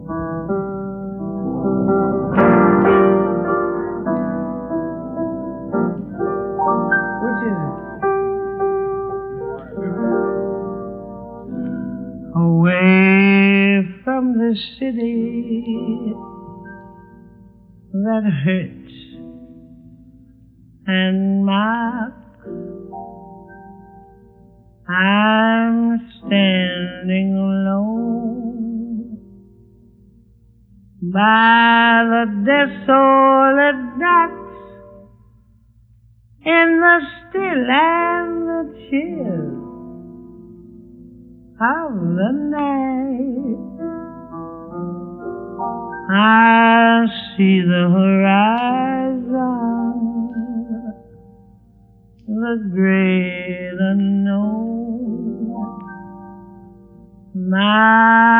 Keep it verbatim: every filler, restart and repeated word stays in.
Which is it? Away from the city that hurts and mocks, I'm standing alone by the desolate docks in the still and the chill of the night. I see the horizon, the great unknown. My